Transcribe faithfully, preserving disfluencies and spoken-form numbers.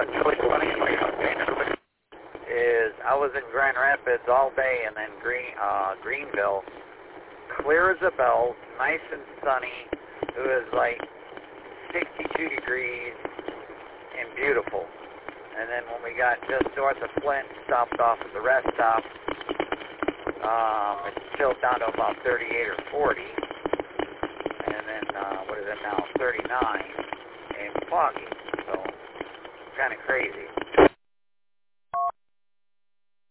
What's really funny is I was in Grand Rapids all day, and then Green uh, Greenville, clear as a bell, nice and sunny. It was like sixty-two degrees and beautiful. And then when we got just north of Flint, stopped off at the rest stop, um, it chilled down to about thirty-eight or forty. And then, uh, what is it now, thirty-nine, and foggy. So, kind of crazy.